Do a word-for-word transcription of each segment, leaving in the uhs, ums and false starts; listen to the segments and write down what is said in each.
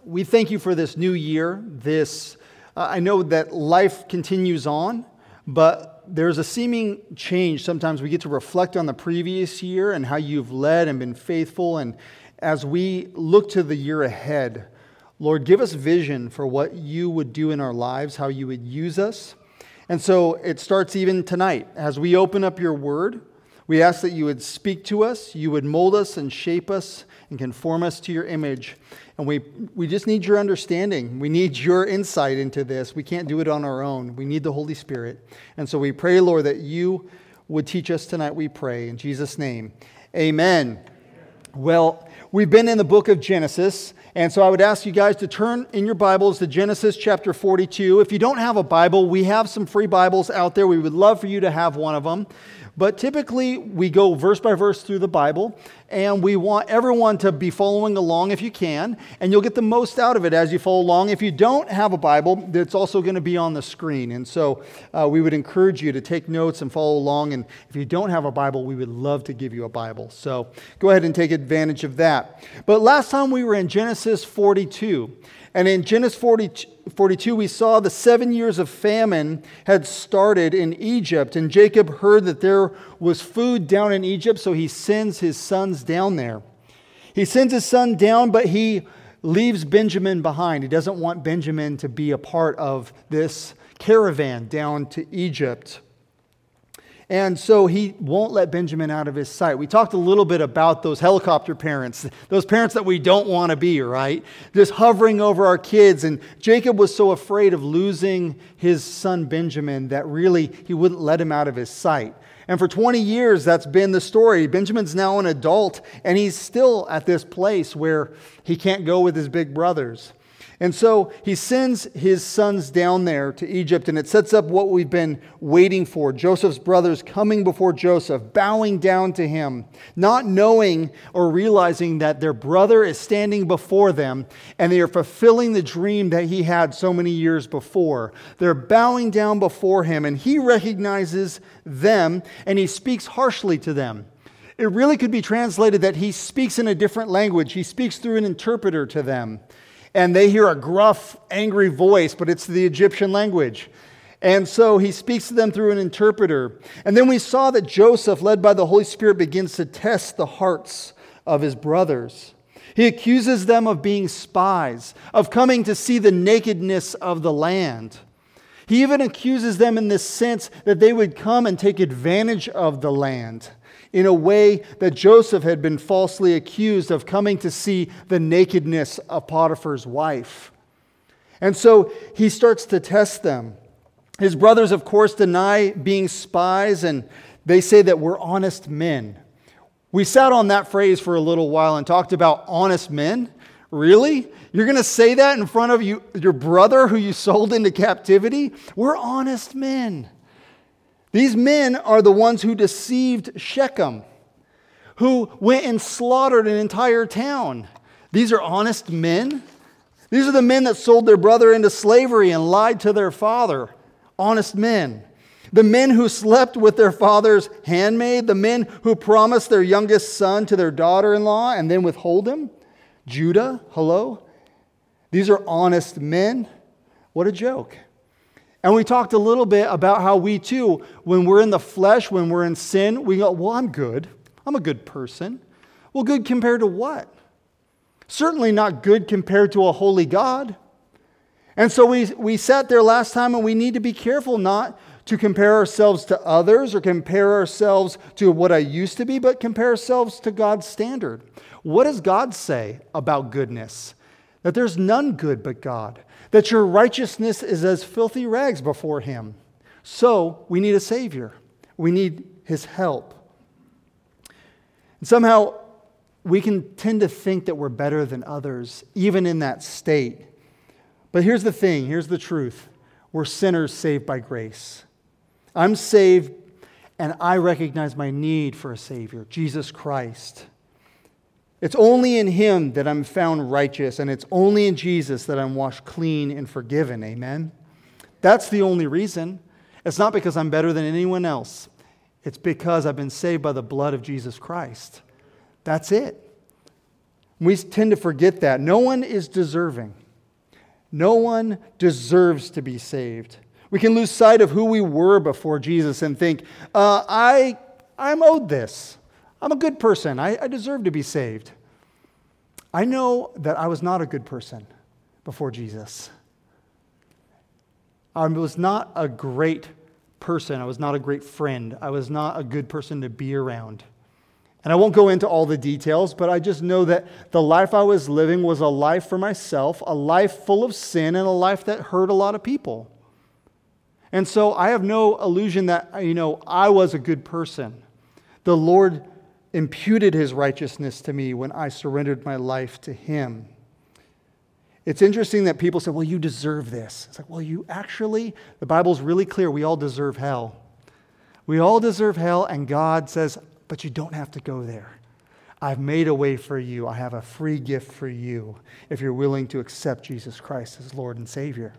we thank you for this new year. This, uh, I know that life continues on, but there's a seeming change. Sometimes we get to reflect on the previous year and how you've led and been faithful. And as we look to the year ahead, Lord, give us vision for what you would do in our lives, how you would use us. And so it starts even tonight. As we open up your word, we ask that you would speak to us, you would mold us and shape us and conform us to your image. And we, we just need your understanding. We need your insight into this. We can't do it on our own. We need the Holy Spirit. And so we pray, Lord, that you would teach us tonight, we pray. In Jesus' name, amen. Well, we've been in the book of Genesis, and so I would ask you guys to turn in your Bibles to Genesis chapter forty-two. If you don't have a Bible, we have some free Bibles out there. We would love for you to have one of them. But typically, we go verse by verse through the Bible, and we want everyone to be following along if you can, and you'll get the most out of it as you follow along. If you don't have a Bible, it's also going to be on the screen, and so uh, we would encourage you to take notes and follow along, and if you don't have a Bible, we would love to give you a Bible. So go ahead and take advantage of that. But last time we were in Genesis forty-two, and in Genesis forty-two, we saw the seven years of famine had started in Egypt. And Jacob heard that there was food down in Egypt, so he sends his sons down there. He sends his son down, but he leaves Benjamin behind. He doesn't want Benjamin to be a part of this caravan down to Egypt. And so he won't let Benjamin out of his sight. We talked a little bit about those helicopter parents, those parents that we don't want to be, right? Just hovering over our kids. And Jacob was so afraid of losing his son Benjamin that really he wouldn't let him out of his sight. And for twenty years, that's been the story. Benjamin's now an adult, and he's still at this place where he can't go with his big brothers. And so he sends his sons down there to Egypt, and it sets up what we've been waiting for. Joseph's brothers coming before Joseph, bowing down to him, not knowing or realizing that their brother is standing before them, and they are fulfilling the dream that he had so many years before. They're bowing down before him, and he recognizes them, and he speaks harshly to them. It really could be translated that he speaks in a different language. He speaks through an interpreter to them. And they hear a gruff, angry voice, but it's the Egyptian language. And so he speaks to them through an interpreter. And then we saw that Joseph, led by the Holy Spirit, begins to test the hearts of his brothers. He accuses them of being spies, of coming to see the nakedness of the land. He even accuses them in this sense that they would come and take advantage of the land, in a way that Joseph had been falsely accused of coming to see the nakedness of Potiphar's wife. And so he starts to test them. His brothers, of course, deny being spies, and they say that we're honest men. We sat on that phrase for a little while and talked about honest men. Really? You're going to say that in front of you, your brother who you sold into captivity? We're honest men. These men are the ones who deceived Shechem, who went and slaughtered an entire town. These are honest men. These are the men that sold their brother into slavery and lied to their father. Honest men. The men who slept with their father's handmaid. The men who promised their youngest son to their daughter-in-law and then withhold him. Judah, hello? These are honest men. What a joke. And we talked a little bit about how we too, when we're in the flesh, when we're in sin, we go, well, I'm good. I'm a good person. Well, good compared to what? Certainly not good compared to a holy God. And so we, we sat there last time, and we need to be careful not to compare ourselves to others or compare ourselves to what I used to be, but compare ourselves to God's standard. What does God say about goodness? That there's none good but God. That your righteousness is as filthy rags before Him. So we need a Savior. We need His help. And somehow we can tend to think that we're better than others, even in that state. But here's the thing, here's the truth. We're sinners saved by grace. I'm saved, and I recognize my need for a Savior, Jesus Christ. It's only in Him that I'm found righteous, and it's only in Jesus that I'm washed clean and forgiven. Amen? That's the only reason. It's not because I'm better than anyone else. It's because I've been saved by the blood of Jesus Christ. That's it. We tend to forget that. No one is deserving. No one deserves to be saved. We can lose sight of who we were before Jesus and think, uh, I, I'm owed this. I'm a good person. I, I deserve to be saved. I know that I was not a good person before Jesus. I was not a great person. I was not a great friend. I was not a good person to be around. And I won't go into all the details, but I just know that the life I was living was a life for myself, a life full of sin, and a life that hurt a lot of people. And so I have no illusion that, you know, I was a good person. The Lord imputed His righteousness to me when I surrendered my life to Him. It's interesting that people say, well, you deserve this. It's like, well, you actually, the Bible's really clear, we all deserve hell. We all deserve hell, and God says, but you don't have to go there. I've made a way for you. I have a free gift for you if you're willing to accept Jesus Christ as Lord and Savior.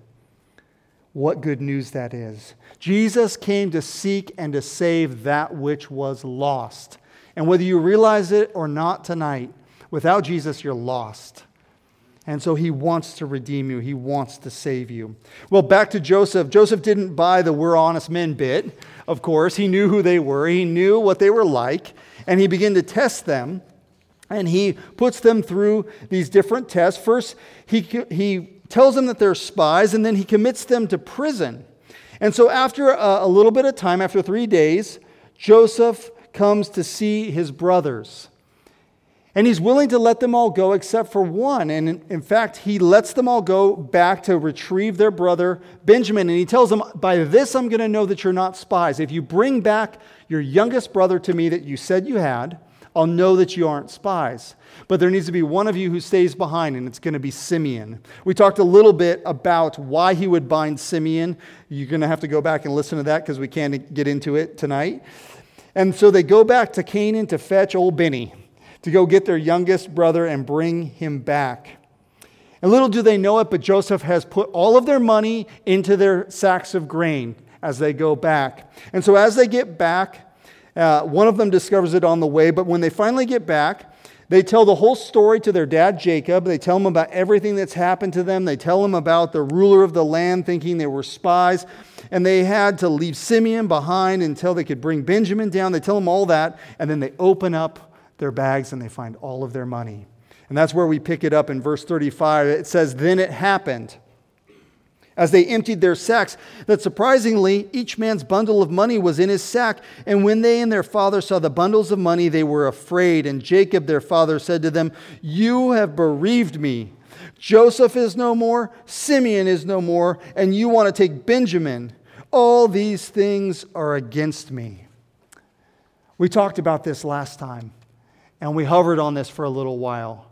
What good news that is. Jesus came to seek and to save that which was lost. And whether you realize it or not tonight, without Jesus, you're lost. And so He wants to redeem you. He wants to save you. Well, back to Joseph. Joseph didn't buy the "we're honest men" bit, of course. He knew who they were. He knew what they were like. And he began to test them. And he puts them through these different tests. First, he, he tells them that they're spies, and then he commits them to prison. And so after a, a little bit of time, after three days, Joseph comes to see his brothers. And he's willing to let them all go except for one. And in, in fact, he lets them all go back to retrieve their brother Benjamin. And he tells them, by this I'm going to know that you're not spies. If you bring back your youngest brother to me that you said you had, I'll know that you aren't spies. But there needs to be one of you who stays behind, and it's going to be Simeon. We talked a little bit about why he would bind Simeon. You're going to have to go back and listen to that because we can't get into it tonight. And so they go back to Canaan to fetch old Benny, to go get their youngest brother and bring him back. And little do they know it, but Joseph has put all of their money into their sacks of grain as they go back. And so as they get back, uh, one of them discovers it on the way, but when they finally get back, they tell the whole story to their dad, Jacob. They tell him about everything that's happened to them. They tell him about the ruler of the land thinking they were spies. And they had to leave Simeon behind until they could bring Benjamin down. They tell him all that, and then they open up their bags and they find all of their money. And that's where we pick it up in verse thirty-five. It says, then it happened, as they emptied their sacks, that surprisingly each man's bundle of money was in his sack. And when they and their father saw the bundles of money, they were afraid. And Jacob their father said to them, you have bereaved me. Joseph is no more, Simeon is no more, and you want to take Benjamin. All these things are against me. We talked about this last time. And we hovered on this for a little while.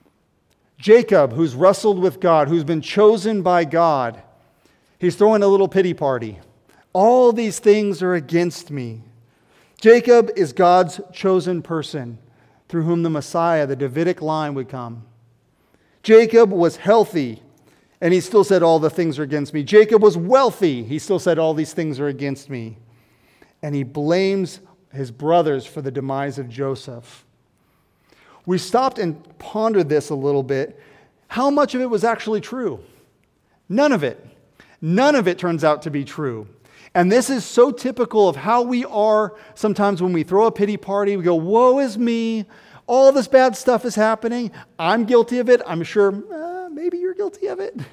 Jacob, who's wrestled with God, who's been chosen by God, he's throwing a little pity party. All these things are against me. Jacob is God's chosen person through whom the Messiah, the Davidic line, would come. Jacob was healthy, and he still said all the things are against me. Jacob was wealthy. He still said all these things are against me. And he blames his brothers for the demise of Joseph. We stopped and pondered this a little bit. How much of it was actually true? None of it. None of it turns out to be true. And this is so typical of how we are sometimes when we throw a pity party. We go, woe is me. All this bad stuff is happening. I'm guilty of it. I'm sure uh, maybe you're guilty of it.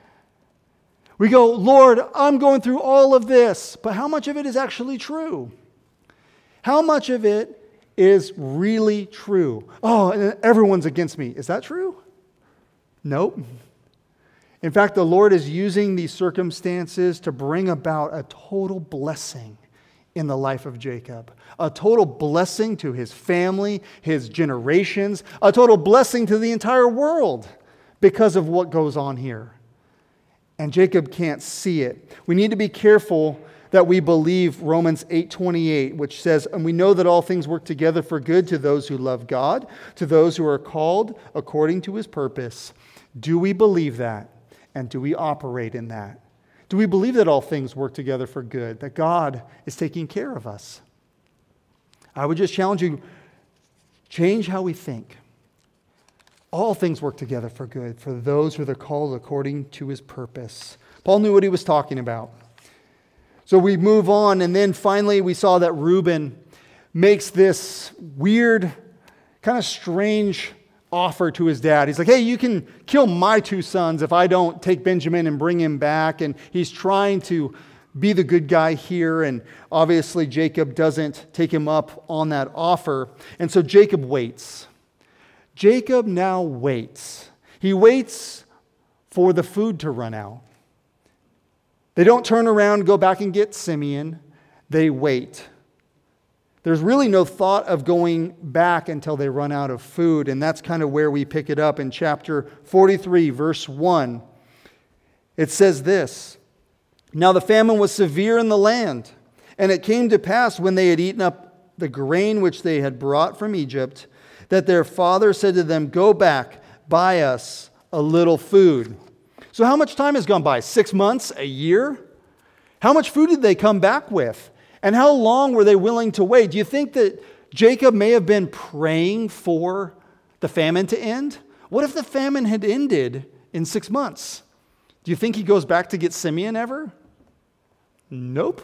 We go, Lord, I'm going through all of this. But how much of it is actually true? How much of it is really true? Oh, and everyone's against me. Is that true? Nope. In fact, the Lord is using these circumstances to bring about a total blessing in the life of Jacob. A total blessing to his family, his generations, a total blessing to the entire world because of what goes on here. And Jacob can't see it. We need to be careful that we believe Romans eight twenty-eight, which says, and we know that all things work together for good to those who love God, to those who are called according to His purpose. Do we believe that? And do we operate in that? Do we believe that all things work together for good, that God is taking care of us? I would just challenge you, change how we think. all things work together for good for those who are called according to his purpose. Paul knew what he was talking about. So we move on, and then finally we saw that Reuben makes this weird, kind of strange offer to his dad. He's like, hey, you can kill my two sons if I don't take Benjamin and bring him back. And he's trying to be the good guy here. And obviously Jacob doesn't take him up on that offer. And so Jacob waits. Jacob now waits. He waits for the food to run out. They don't turn around and go back and get Simeon. They wait. There's really no thought of going back until they run out of food. And that's kind of where we pick it up in chapter forty-three, verse one. It says this, now the famine was severe in the land, and it came to pass when they had eaten up the grain which they had brought from Egypt, that their father said to them, go back, buy us a little food. So how much time has gone by? Six months? A year? How much food did they come back with? And how long were they willing to wait? Do you think that Jacob may have been praying for the famine to end? What if the famine had ended in six months? Do you think he goes back to get Simeon ever? Nope.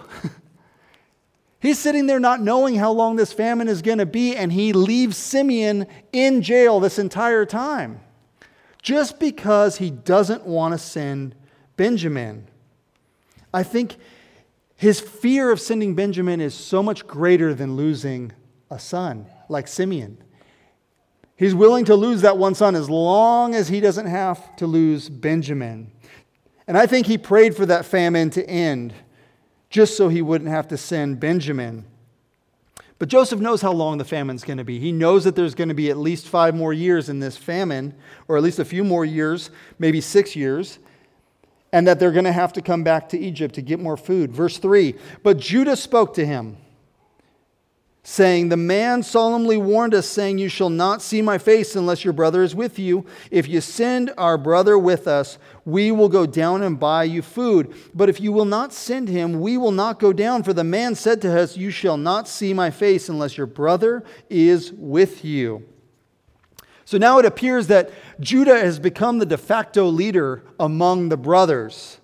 He's sitting there not knowing how long this famine is going to be, and he leaves Simeon in jail this entire time just because he doesn't want to send Benjamin. I think his fear of sending Benjamin is so much greater than losing a son like Simeon. He's willing to lose that one son as long as he doesn't have to lose Benjamin. And I think he prayed for that famine to end just so he wouldn't have to send Benjamin. But Joseph knows how long the famine's going to be. He knows that there's going to be at least five more years in this famine, or at least a few more years, maybe six years. And that they're going to have to come back to Egypt to get more food. Verse three, but Judah spoke to him, saying, the man solemnly warned us, saying, you shall not see my face unless your brother is with you. If you send our brother with us, we will go down and buy you food. But if you will not send him, we will not go down. For the man said to us, you shall not see my face unless your brother is with you. So now it appears that Judah has become the de facto leader among the brothers.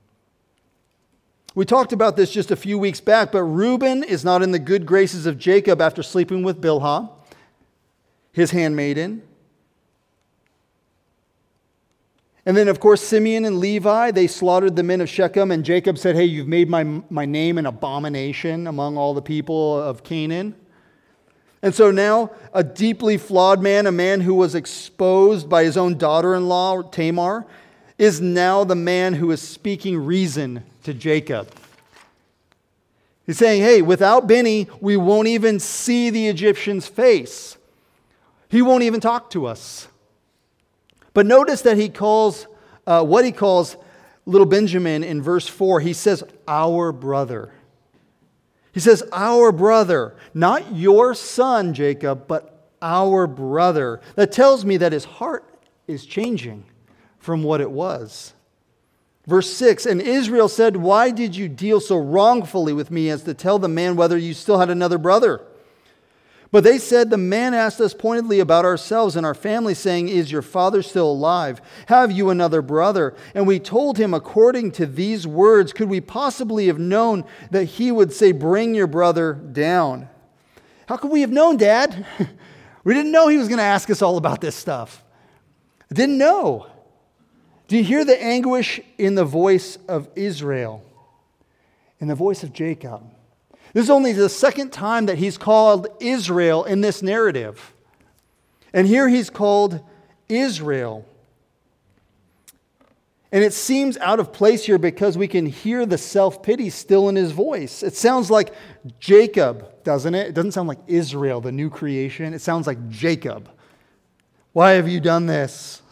We talked about this just a few weeks back, but Reuben is not in the good graces of Jacob after sleeping with Bilhah, his handmaiden. And then, of course, Simeon and Levi, they slaughtered the men of Shechem, and Jacob said, hey, you've made my, my name an abomination among all the people of Canaan. And so now a deeply flawed man, a man who was exposed by his own daughter-in-law, Tamar, is now the man who is speaking reason to Jacob. He's saying, hey, without Benny, we won't even see the Egyptian's face. He won't even talk to us. But notice that he calls, uh, what he calls little Benjamin in verse four, he says, our brother. He says, our brother, not your son, Jacob, but our brother. That tells me that his heart is changing from what it was. Verse six, and Israel said, why did you deal so wrongfully with me as to tell the man whether you still had another brother? But they said, the man asked us pointedly about ourselves and our family, saying, is your father still alive? Have you another brother? And we told him, according to these words, could we possibly have known that he would say, bring your brother down? How could we have known, Dad? We didn't know he was going to ask us all about this stuff. I didn't know. Do you hear the anguish in the voice of Israel? In the voice of Jacob? This is only the second time that he's called Israel in this narrative. And here he's called Israel. And it seems out of place here because we can hear the self-pity still in his voice. It sounds like Jacob, doesn't it? It doesn't sound like Israel, the new creation. It sounds like Jacob. Why have you done this?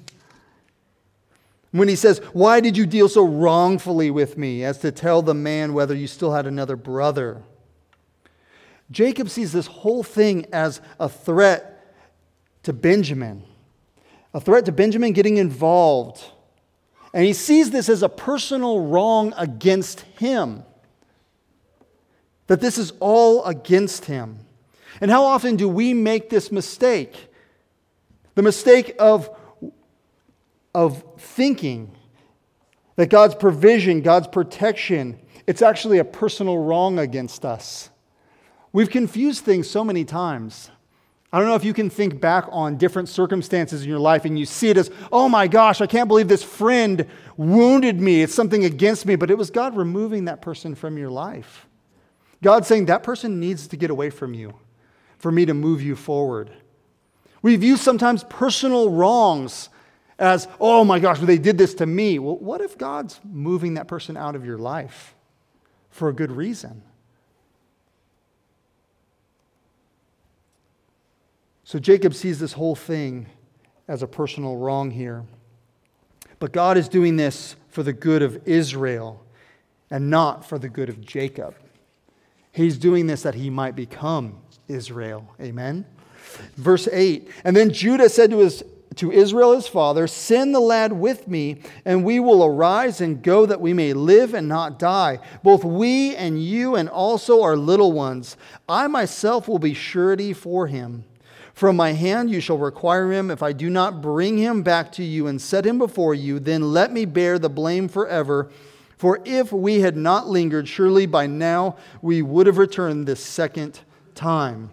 When he says, why did you deal so wrongfully with me as to tell the man whether you still had another brother? Jacob sees this whole thing as a threat to Benjamin. A threat to Benjamin getting involved. And he sees this as a personal wrong against him. That this is all against him. And how often do we make this mistake? The mistake of, of thinking that God's provision, God's protection, it's actually a personal wrong against us. We've confused things so many times. I don't know if you can think back on different circumstances in your life and you see it as, oh my gosh, I can't believe this friend wounded me. It's something against me. But it was God removing that person from your life. God saying that person needs to get away from you for me to move you forward. We view sometimes personal wrongs as, oh my gosh, well, they did this to me. Well, what if God's moving that person out of your life for a good reason? So Jacob sees this whole thing as a personal wrong here. But God is doing this for the good of Israel and not for the good of Jacob. He's doing this that he might become Israel. Amen? Verse eight, and then Judah said to his to Israel his father, send the lad with me, and we will arise and go that we may live and not die, both we and you and also our little ones. I myself will be surety for him. From my hand you shall require him. If I do not bring him back to you and set him before you, then let me bear the blame forever. For if we had not lingered, surely by now we would have returned this second time.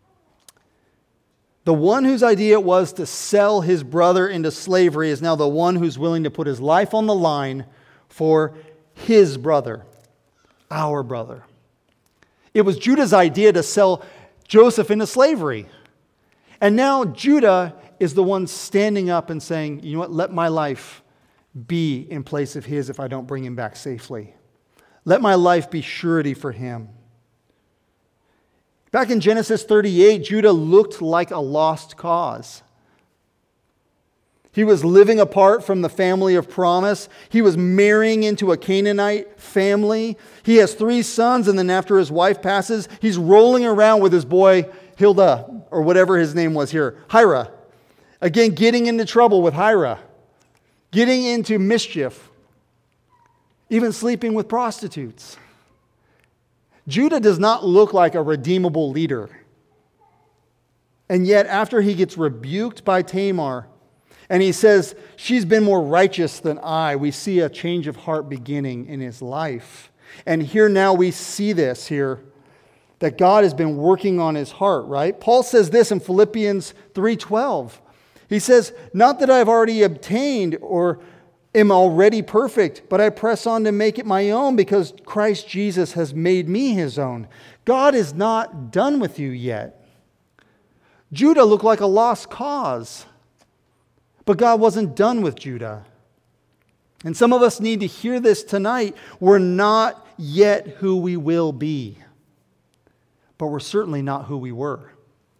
The one whose idea it was to sell his brother into slavery is now the one who's willing to put his life on the line for his brother, our brother. It was Judah's idea to sell Joseph into slavery. And now Judah is the one standing up and saying, you know what, let my life be in place of his if I don't bring him back safely. Let my life be surety for him. Back in Genesis thirty-eight, Judah looked like a lost cause. He was living apart from the family of promise. He was marrying into a Canaanite family. He has three sons, and then after his wife passes, he's rolling around with his boy Hilda, or whatever his name was here, Hira. Again, getting into trouble with Hira. Getting into mischief. Even sleeping with prostitutes. Judah does not look like a redeemable leader. And yet, after he gets rebuked by Tamar, and he says, she's been more righteous than I, we see a change of heart beginning in his life. And here now we see this here, that God has been working on his heart, right? Paul says this in Philippians three twelve. He says, not that I've already obtained or am already perfect, but I press on to make it my own because Christ Jesus has made me his own. God is not done with you yet. Judah looked like a lost cause, but God wasn't done with Judah. And some of us need to hear this tonight. We're not yet who we will be. But we're certainly not who we were.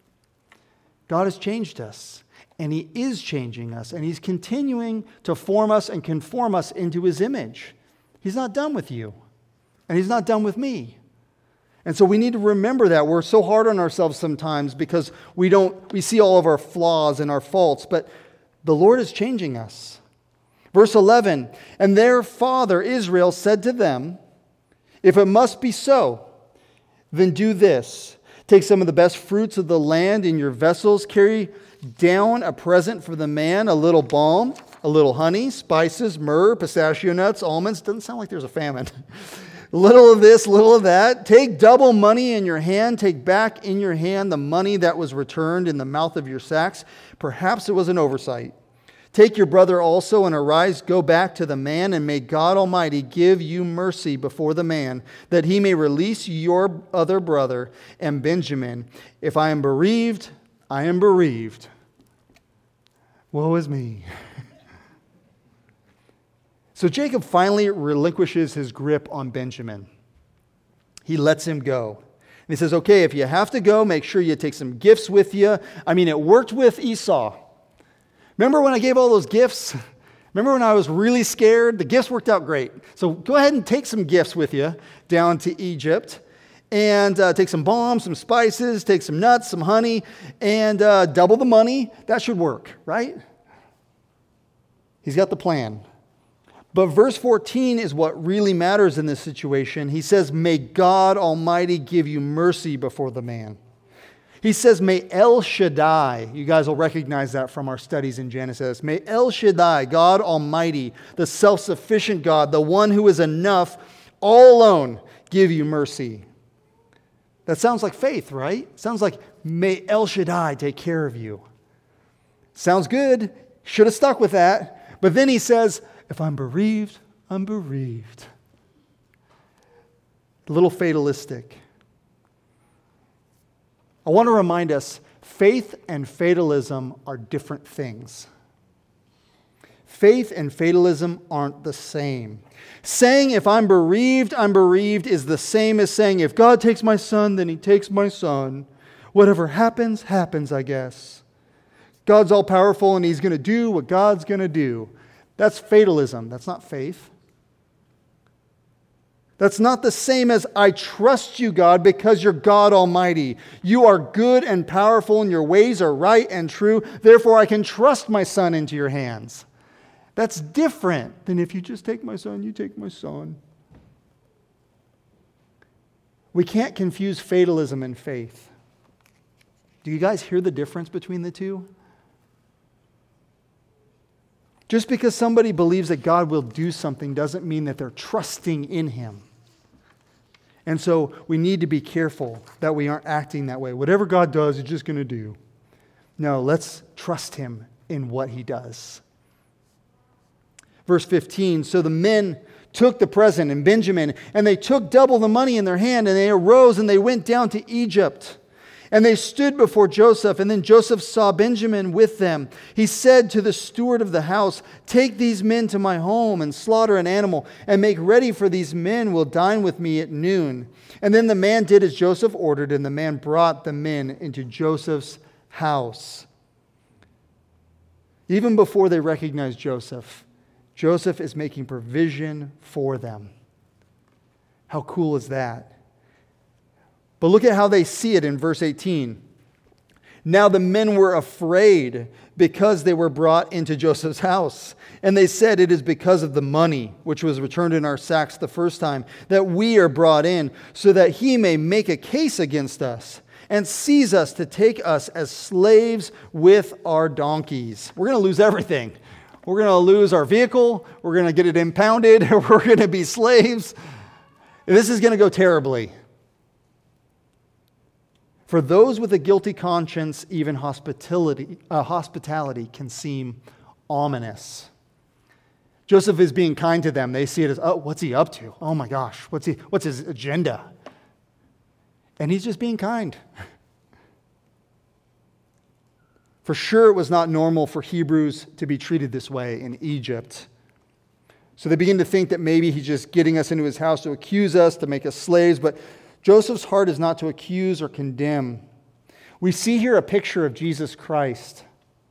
God has changed us, and he is changing us, and he's continuing to form us and conform us into his image. He's not done with you, and he's not done with me. And so we need to remember that. We're so hard on ourselves sometimes because we don't we see all of our flaws and our faults, but the Lord is changing us. Verse eleven, and their father Israel said to them, if it must be so, then do this. Take some of the best fruits of the land in your vessels. Carry down a present for the man, a little balm, a little honey, spices, myrrh, pistachio nuts, almonds. Doesn't sound like there's a famine. Little of this, little of that. Take double money in your hand. Take back in your hand the money that was returned in the mouth of your sacks. Perhaps it was an oversight. Take your brother also and arise, go back to the man, and may God Almighty give you mercy before the man, that he may release your other brother and Benjamin. If I am bereaved, I am bereaved. Woe is me. So Jacob finally relinquishes his grip on Benjamin. He lets him go. And he says, okay, if you have to go, make sure you take some gifts with you. I mean, it worked with Esau. Remember when I gave all those gifts? Remember when I was really scared? The gifts worked out great. So go ahead and take some gifts with you down to Egypt. And uh, take some balm, some spices, take some nuts, some honey, and uh, double the money. That should work, right? He's got the plan. But verse fourteen is what really matters in this situation. He says, may God Almighty give you mercy before the man. He says, may El Shaddai, you guys will recognize that from our studies in Genesis. May El Shaddai, God Almighty, the self-sufficient God, the one who is enough, all alone, give you mercy. That sounds like faith, right? Sounds like, may El Shaddai take care of you. Sounds good. Should have stuck with that. But then he says, if I'm bereaved, I'm bereaved. A little fatalistic. I want to remind us, faith and fatalism are different things. Faith and fatalism aren't the same. Saying if I'm bereaved, I'm bereaved is the same as saying if God takes my son, then he takes my son. Whatever happens, happens, I guess. God's all powerful and he's going to do what God's going to do. That's fatalism. That's not faith. That's not the same as I trust you, God, because you're God Almighty. You are good and powerful and your ways are right and true. Therefore, I can trust my son into your hands. That's different than if you just take my son, you take my son. We can't confuse fatalism and faith. Do you guys hear the difference between the two? Just because somebody believes that God will do something doesn't mean that they're trusting in him. And so we need to be careful that we aren't acting that way. Whatever God does, he's just going to do. No, let's trust him in what he does. Verse fifteen, so the men took the present and Benjamin, and they took double the money in their hand, and they arose and they went down to Egypt. And they stood before Joseph, and then Joseph saw Benjamin with them. He said to the steward of the house, take these men to my home and slaughter an animal and make ready, for these men will dine with me at noon. And then the man did as Joseph ordered, and the man brought the men into Joseph's house. Even before they recognized Joseph, Joseph is making provision for them. How cool is that? But look at how they see it in verse eighteen. Now the men were afraid because they were brought into Joseph's house. And they said, it is because of the money which was returned in our sacks the first time that we are brought in, so that he may make a case against us and seize us to take us as slaves with our donkeys. We're going to lose everything. We're going to lose our vehicle. We're going to get it impounded. We're going to be slaves. This is going to go terribly. For those with a guilty conscience, even hospitality, uh, hospitality can seem ominous. Joseph is being kind to them. They see it as, oh, what's he up to? Oh my gosh, what's he? What's his agenda? And he's just being kind. For sure, it was not normal for Hebrews to be treated this way in Egypt. So they begin to think that maybe he's just getting us into his house to accuse us, to make us slaves, but Joseph's heart is not to accuse or condemn. We see here a picture of Jesus Christ.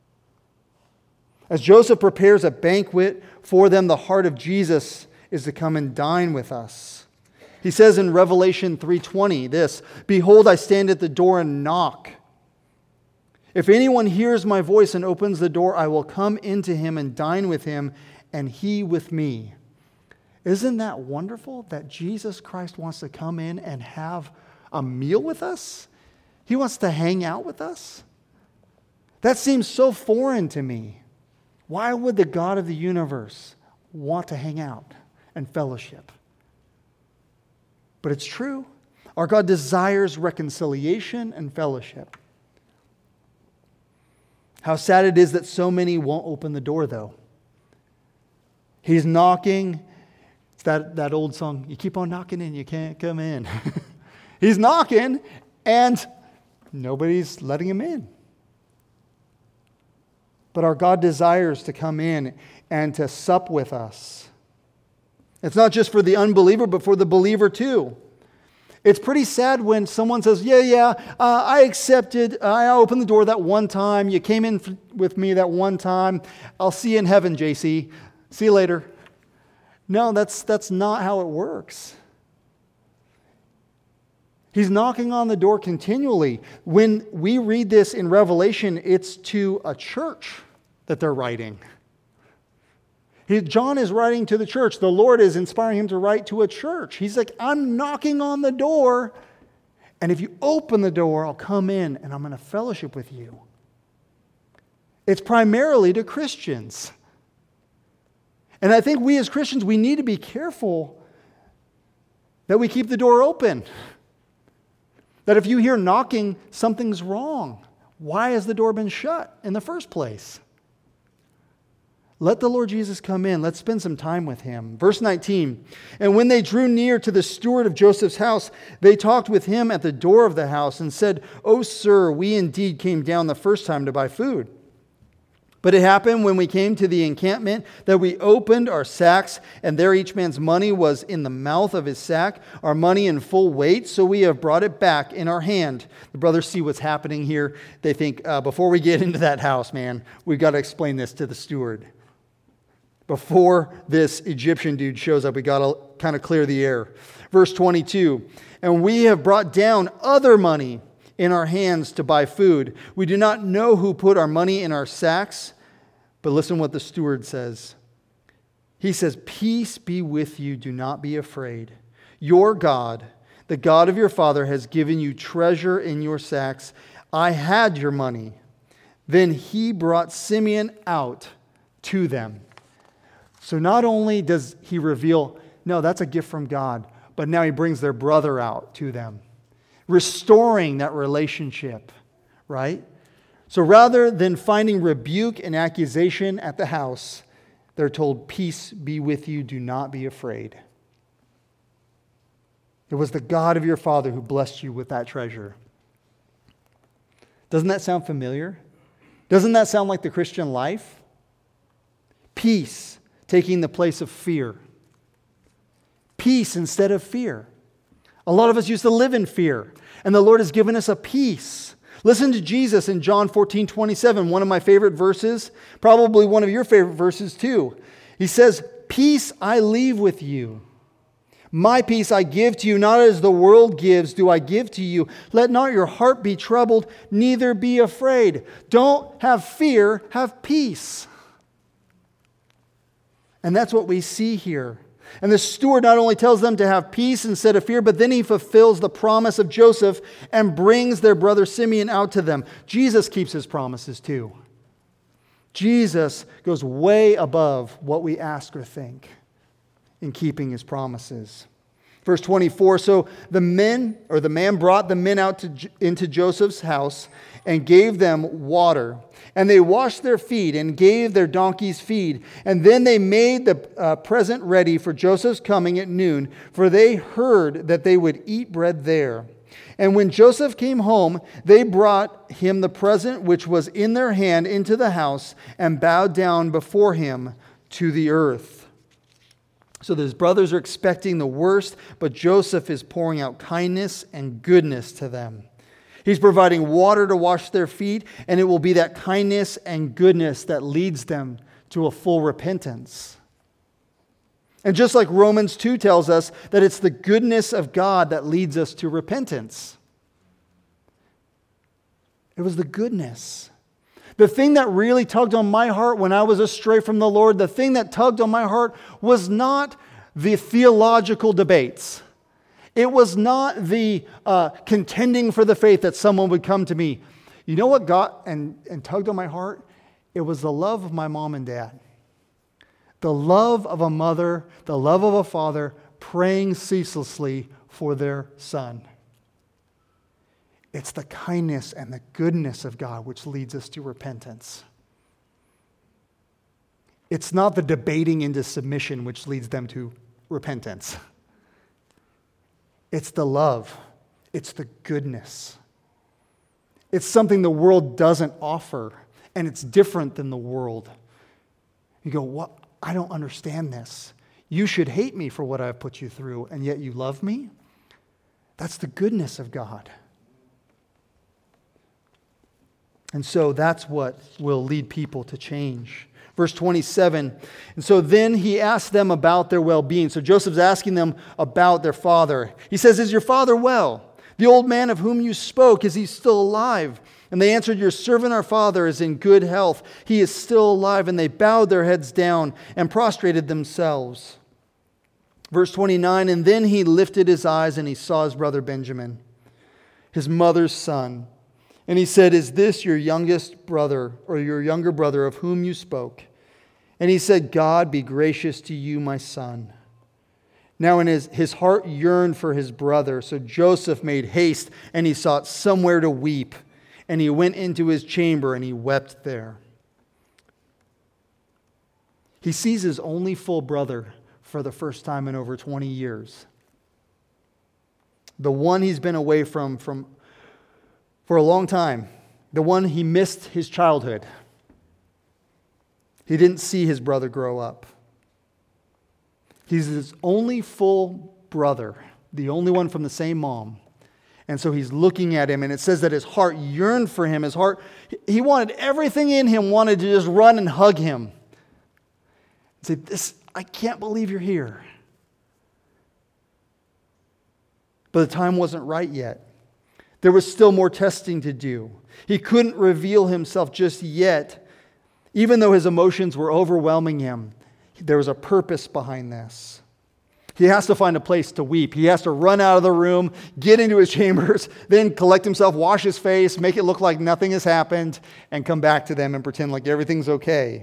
As Joseph prepares a banquet for them, the heart of Jesus is to come and dine with us. He says in Revelation three twenty this, behold, I stand at the door and knock. If anyone hears my voice and opens the door, I will come into him and dine with him, and he with me. Isn't that wonderful that Jesus Christ wants to come in and have a meal with us? He wants to hang out with us? That seems so foreign to me. Why would the God of the universe want to hang out and fellowship? But it's true. Our God desires reconciliation and fellowship. How sad it is that so many won't open the door, though. He's knocking. It's that, that old song, you keep on knocking and you can't come in. He's knocking and nobody's letting him in. But our God desires to come in and to sup with us. It's not just for the unbeliever, but for the believer too. It's pretty sad when someone says, yeah, yeah, uh, I accepted, uh, I opened the door that one time, you came in f- with me that one time, I'll see you in heaven, J C. See you later. No, that's, that's not how it works. He's knocking on the door continually. When we read this in Revelation, it's to a church that they're writing. He, John is writing to the church. The Lord is inspiring him to write to a church. He's like, I'm knocking on the door, And if you open the door, I'll come in and I'm going to fellowship with you. It's primarily to Christians. And I think we as Christians, we need to be careful that we keep the door open. That if you hear knocking, something's wrong. Why has the door been shut in the first place? Let the Lord Jesus come in. Let's spend some time with him. Verse nineteen, and when they drew near to the steward of Joseph's house, they talked with him at the door of the house and said, "O sir, we indeed came down the first time to buy food. But it happened when we came to the encampment that we opened our sacks, and there each man's money was in the mouth of his sack, our money in full weight, so we have brought it back in our hand." The brothers see what's happening here. They think, uh, before we get into that house, man, we've got to explain this to the steward. Before this Egyptian dude shows up, we got to kind of clear the air. Verse twenty-two, and we have brought down other money in our hands to buy food. We do not know who put our money in our sacks, but listen what the steward says. He says, "Peace be with you, do not be afraid. Your God, the God of your father, has given you treasure in your sacks. I had your money." Then he brought Simeon out to them. So not only does he reveal, no, that's a gift from God, but now he brings their brother out to them, restoring that relationship, right? So rather than finding rebuke and accusation at the house, they're told, "Peace be with you, do not be afraid." It was the God of your father who blessed you with that treasure. Doesn't that sound familiar? Doesn't that sound like the Christian life? Peace taking the place of fear. Peace instead of fear. A lot of us used to live in fear, and the Lord has given us a peace. Listen to Jesus in John fourteen twenty-seven, one of my favorite verses, probably one of your favorite verses too. He says, "Peace I leave with you. My peace I give to you, not as the world gives do I give to you. Let not your heart be troubled, neither be afraid." Don't have fear, have peace. And that's what we see here. And the steward not only tells them to have peace instead of fear, but then he fulfills the promise of Joseph and brings their brother Simeon out to them. Jesus keeps his promises too. Jesus goes way above what we ask or think in keeping his promises. Verse twenty-four, so the men, or the man brought the men out to, into Joseph's house and gave them water. And they washed their feet and gave their donkeys feed. And then they made the uh, present ready for Joseph's coming at noon, for they heard that they would eat bread there. And when Joseph came home, they brought him the present which was in their hand into the house and bowed down before him to the earth. So his brothers are expecting the worst, but Joseph is pouring out kindness and goodness to them. He's providing water to wash their feet, and it will be that kindness and goodness that leads them to a full repentance. And just like Romans two tells us that it's the goodness of God that leads us to repentance. It was the goodness. The thing that really tugged on my heart when I was astray from the Lord, the thing that tugged on my heart was not the theological debates. It was not the uh, contending for the faith that someone would come to me. You know what got and, and tugged on my heart? It was the love of my mom and dad. The love of a mother, the love of a father praying ceaselessly for their son. It's the kindness and the goodness of God which leads us to repentance. It's not the debating into submission which leads them to repentance. It's the love. It's the goodness. It's something the world doesn't offer, and it's different than the world. You go, what? I don't understand this. You should hate me for what I've put you through, and yet you love me? That's the goodness of God. And so that's what will lead people to change. Verse twenty-seven, and so then he asked them about their well-being. So Joseph's asking them about their father. He says, is your father well? The old man of whom you spoke, is he still alive? And they answered, your servant, our father, is in good health. He is still alive. And they bowed their heads down and prostrated themselves. Verse twenty-nine, and then he lifted his eyes and he saw his brother Benjamin, his mother's son. And he said, "Is this your youngest brother, or your younger brother of whom you spoke?" And he said, "God be gracious to you, my son." Now in his, his heart yearned for his brother, so Joseph made haste, and he sought somewhere to weep. And he went into his chamber, and he wept there. He sees his only full brother for the first time in over twenty years. The one he's been away from, from for a long time. The one he missed his childhood. He didn't see his brother grow up. He's his only full brother, the only one from the same mom. And so he's looking at him, and it says that his heart yearned for him. His heart, he wanted everything in him, wanted to just run and hug him. And say, "This, I can't believe you're here." But the time wasn't right yet. There was still more testing to do. He couldn't reveal himself just yet, even though his emotions were overwhelming him. There was a purpose behind this. He has to find a place to weep. He has to run out of the room, get into his chambers, then collect himself, wash his face, make it look like nothing has happened, and come back to them and pretend like everything's okay.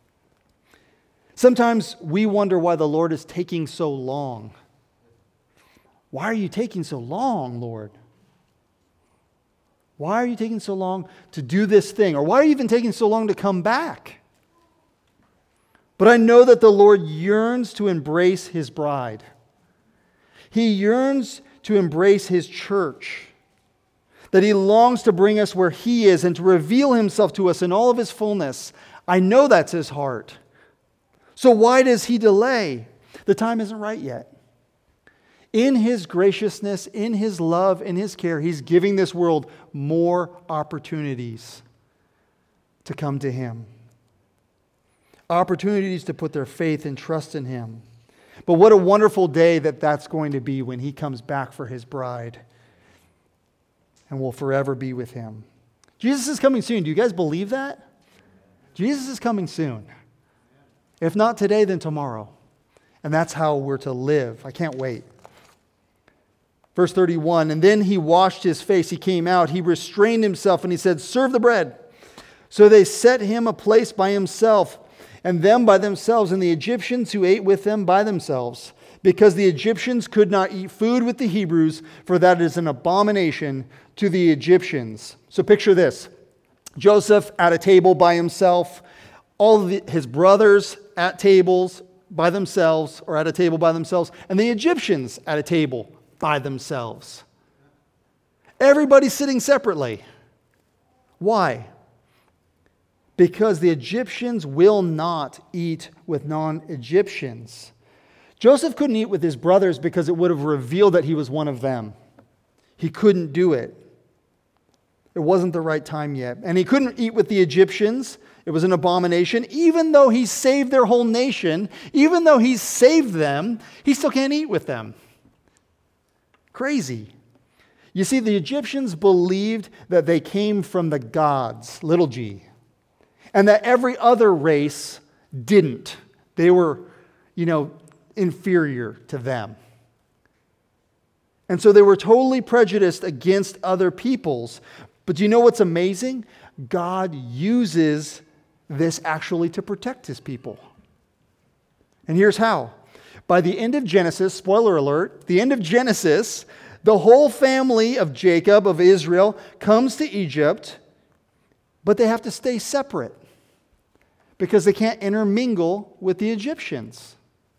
Sometimes we wonder why the Lord is taking so long. Why are you taking so long, Lord? Why are you taking so long to do this thing? Or why are you even taking so long to come back? But I know that the Lord yearns to embrace his bride. He yearns to embrace his church. That he longs to bring us where he is and to reveal himself to us in all of his fullness. I know that's his heart. So why does he delay? The time isn't right yet. In his graciousness, in his love, in his care, he's giving this world more opportunities to come to him. Opportunities to put their faith and trust in him. But what a wonderful day that that's going to be when he comes back for his bride and will forever be with him. Jesus is coming soon. Do you guys believe that? Jesus is coming soon. If not today, then tomorrow. And that's how we're to live. I can't wait. Verse thirty-one, and then he washed his face. He came out. He restrained himself and he said, "Serve the bread." So they set him a place by himself, and them by themselves, and the Egyptians who ate with them by themselves, because the Egyptians could not eat food with the Hebrews, for that is an abomination to the Egyptians. So picture this. Joseph at a table by himself, all of the, his brothers at tables by themselves, or at a table by themselves, and the Egyptians at a table by themselves. Everybody sitting separately. Why? Because the Egyptians will not eat with non-Egyptians. Joseph couldn't eat with his brothers because it would have revealed that he was one of them. He couldn't do it. It wasn't the right time yet. And he couldn't eat with the Egyptians. It was an abomination. Even though he saved their whole nation, even though he saved them, he still can't eat with them. Crazy. You see, the Egyptians believed that they came from the gods, little g, and that every other race didn't. They were, you know, inferior to them. And so they were totally prejudiced against other peoples. But do you know what's amazing? God uses this actually to protect his people. And here's how. By the end of Genesis, spoiler alert, the end of Genesis, the whole family of Jacob, of Israel, comes to Egypt, but they have to stay separate because they can't intermingle with the Egyptians.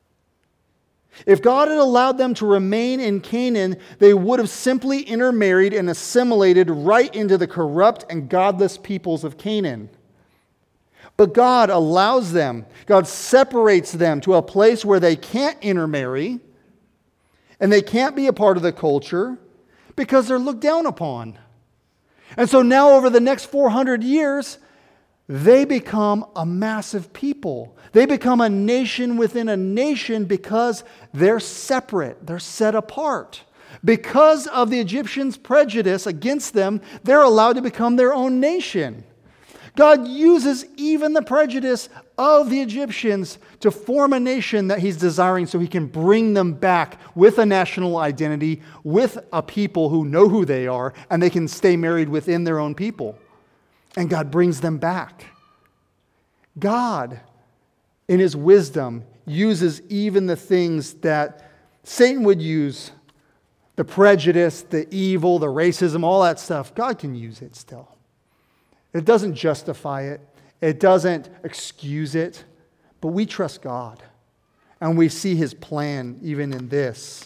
If God had allowed them to remain in Canaan, they would have simply intermarried and assimilated right into the corrupt and godless peoples of Canaan. But God allows them, God separates them to a place where they can't intermarry and they can't be a part of the culture because they're looked down upon. And so now over the next four hundred years, they become a massive people. They become a nation within a nation because they're separate. They're set apart. Because of the Egyptians' prejudice against them, they're allowed to become their own nation. God uses even the prejudice of the Egyptians to form a nation that he's desiring so he can bring them back with a national identity, with a people who know who they are, and they can stay married within their own people. And God brings them back. God, in his wisdom, uses even the things that Satan would use, the prejudice, the evil, the racism, all that stuff. God can use it still. It doesn't justify it. It doesn't excuse it. But we trust God. And we see his plan even in this.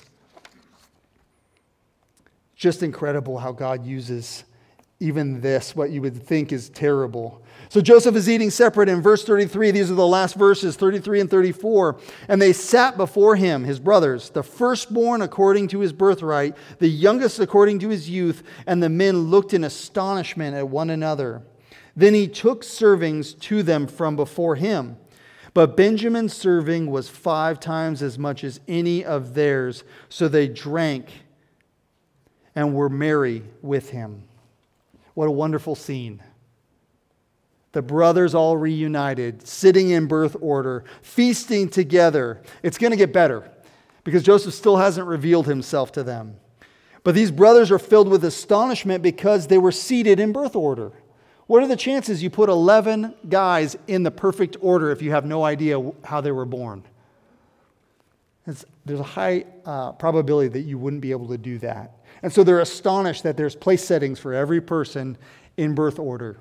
Just incredible how God uses even this, what you would think is terrible. So Joseph is eating separate in verse thirty-three. These are the last verses, thirty-three and thirty-four. And they sat before him, his brothers, the firstborn according to his birthright, the youngest according to his youth. And the men looked in astonishment at one another. Then he took servings to them from before him. But Benjamin's serving was five times as much as any of theirs. So they drank and were merry with him. What a wonderful scene. The brothers all reunited, sitting in birth order, feasting together. It's going to get better because Joseph still hasn't revealed himself to them. But these brothers are filled with astonishment because they were seated in birth order. What are the chances you put eleven guys in the perfect order if you have no idea how they were born? It's, there's a high uh, probability that you wouldn't be able to do that. And so they're astonished that there's place settings for every person in birth order.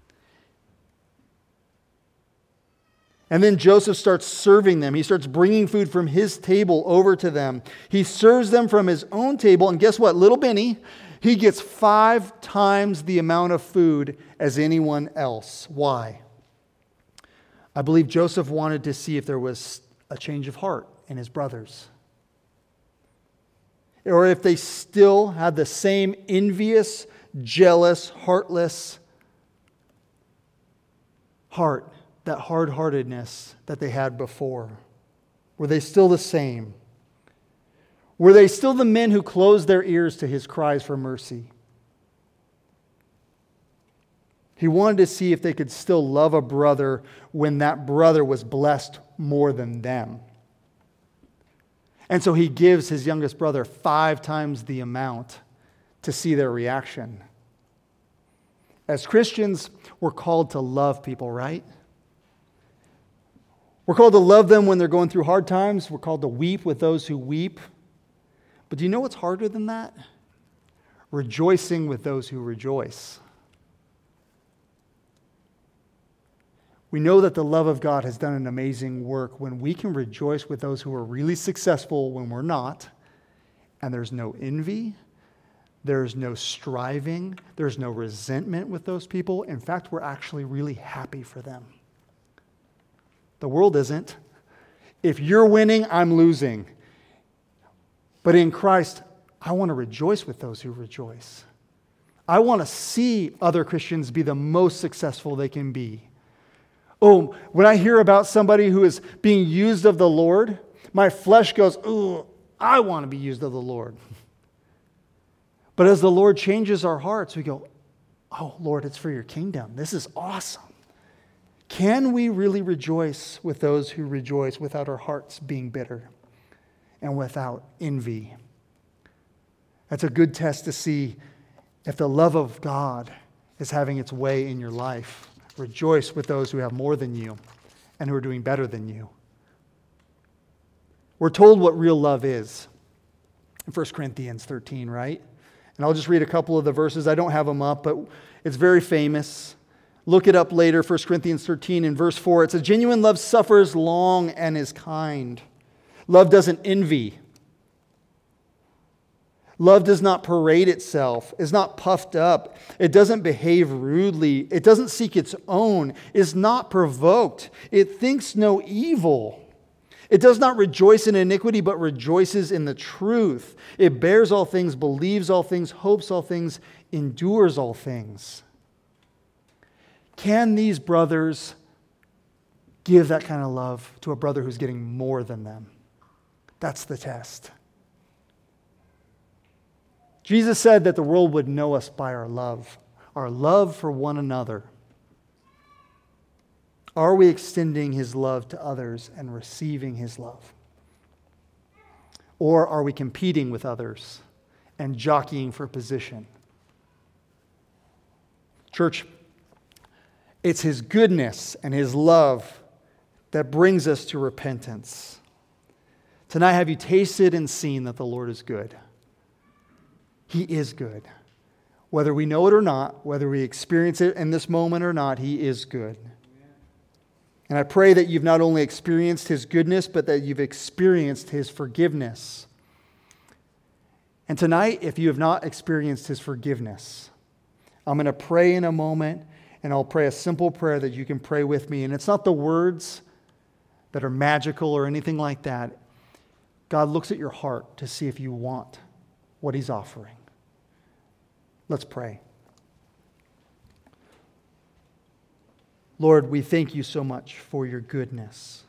And then Joseph starts serving them. He starts bringing food from his table over to them. He serves them from his own table. And guess what? Little Benny, he gets five times the amount of food as anyone else. Why? I believe Joseph wanted to see if there was a change of heart in his brothers. Or if they still had the same envious, jealous, heartless heart, that hard-heartedness that they had before. Were they still the same? Were they still the men who closed their ears to his cries for mercy? He wanted to see if they could still love a brother when that brother was blessed more than them. And so he gives his youngest brother five times the amount to see their reaction. As Christians, we're called to love people, right? We're called to love them when they're going through hard times. We're called to weep with those who weep. But do you know what's harder than that? Rejoicing with those who rejoice. We know that the love of God has done an amazing work when we can rejoice with those who are really successful when we're not. And there's no envy. There's no striving. There's no resentment with those people. In fact, we're actually really happy for them. The world isn't. If you're winning, I'm losing. But in Christ, I want to rejoice with those who rejoice. I want to see other Christians be the most successful they can be. Oh, when I hear about somebody who is being used of the Lord, my flesh goes, ooh, I want to be used of the Lord. But as the Lord changes our hearts, we go, oh, Lord, it's for your kingdom. This is awesome. Can we really rejoice with those who rejoice without our hearts being bitter and without envy? That's a good test to see if the love of God is having its way in your life. Rejoice with those who have more than you and who are doing better than you. We're told what real love is in First Corinthians thirteen, right? And I'll just read a couple of the verses. I don't have them up, but it's very famous. Look it up later, First Corinthians thirteen in verse four. It's a genuine love suffers long and is kind. Love doesn't envy. Love does not parade itself, is not puffed up. It doesn't behave rudely. It doesn't seek its own, is not provoked. It thinks no evil. It does not rejoice in iniquity, but rejoices in the truth. It bears all things, believes all things, hopes all things, endures all things. Can these brothers give that kind of love to a brother who's getting more than them? That's the test. Jesus said that the world would know us by our love, our love for one another. Are we extending His love to others and receiving His love? Or are we competing with others and jockeying for position? Church, it's His goodness and His love that brings us to repentance. Tonight, have you tasted and seen that the Lord is good? He is good. Whether we know it or not, whether we experience it in this moment or not, He is good. And I pray that you've not only experienced His goodness, but that you've experienced His forgiveness. And tonight, if you have not experienced His forgiveness, I'm going to pray in a moment, and I'll pray a simple prayer that you can pray with me. And it's not the words that are magical or anything like that. God looks at your heart to see if you want what He's offering. Let's pray. Lord, we thank You so much for Your goodness.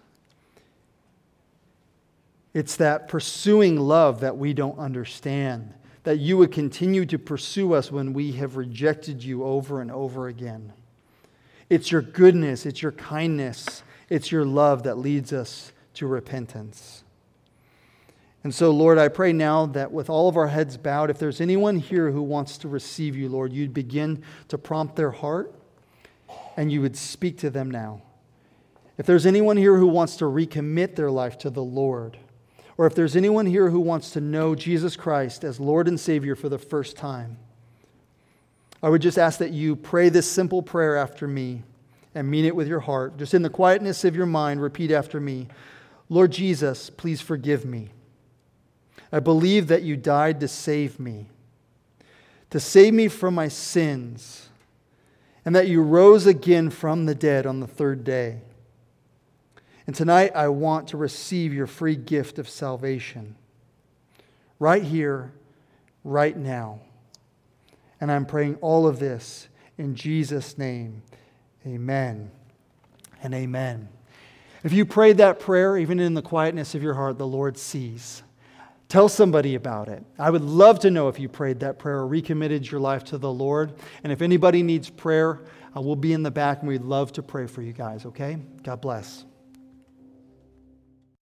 It's that pursuing love that we don't understand, that You would continue to pursue us when we have rejected You over and over again. It's Your goodness, it's Your kindness, it's Your love that leads us to repentance. And so, Lord, I pray now that with all of our heads bowed, if there's anyone here who wants to receive You, Lord, You'd begin to prompt their heart and You would speak to them now. If there's anyone here who wants to recommit their life to the Lord, or if there's anyone here who wants to know Jesus Christ as Lord and Savior for the first time, I would just ask that you pray this simple prayer after me and mean it with your heart. Just in the quietness of your mind, repeat after me. Lord Jesus, please forgive me. I believe that You died to save me, to save me from my sins, and that You rose again from the dead on the third day. And tonight I want to receive Your free gift of salvation right here, right now. And I'm praying all of this in Jesus' name. Amen and amen. If you prayed that prayer, even in the quietness of your heart, the Lord sees. Tell somebody about it. I would love to know if you prayed that prayer or recommitted your life to the Lord. And if anybody needs prayer, uh, we'll be in the back and we'd love to pray for you guys, okay? God bless.